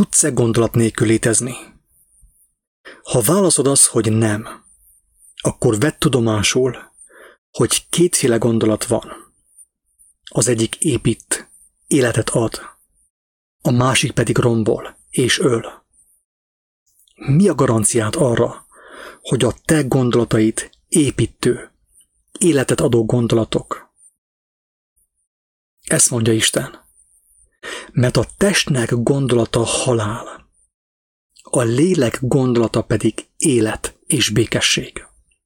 tudsz-e gondolat nélkül létezni? Ha válaszod az, hogy nem, akkor vedd tudomásul, hogy kétféle gondolat van. Az egyik épít, életet ad, a másik pedig rombol és öl. Mi a garanciád arra, hogy a te gondolataid építő, életet adó gondolatok? Ezt mondja Isten. Mert a testnek gondolata halál, a lélek gondolata pedig élet és békesség.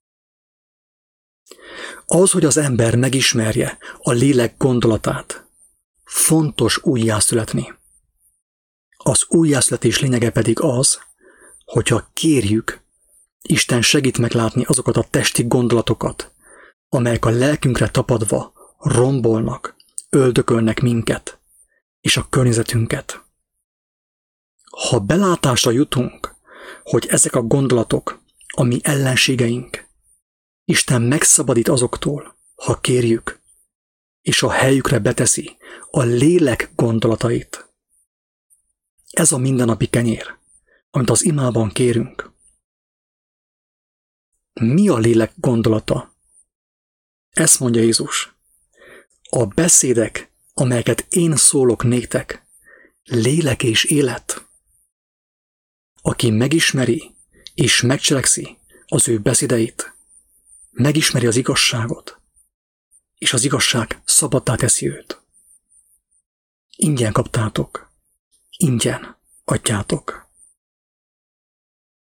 Az, hogy az ember megismerje a lélek gondolatát, fontos újjászületni. Az újjászületés lényege pedig az, hogyha kérjük, Isten segít meglátni azokat a testi gondolatokat, amelyek a lelkünkre tapadva rombolnak, öldökölnek minket és a környezetünket. Ha belátásra jutunk, hogy ezek a gondolatok a mi ellenségeink, Isten megszabadít azoktól, ha kérjük, és a helyükre beteszi a lélek gondolatait. Ez a mindennapi kenyér, amit az imában kérünk. Mi a lélek gondolata? Ezt mondja Jézus. A beszédek, amelyeket én szólok néktek, lélek és élet. Aki megismeri és megcselekszi az ő beszédeit, megismeri az igazságot, és az igazság szabaddá teszi őt. Ingyen kaptátok, ingyen adjátok.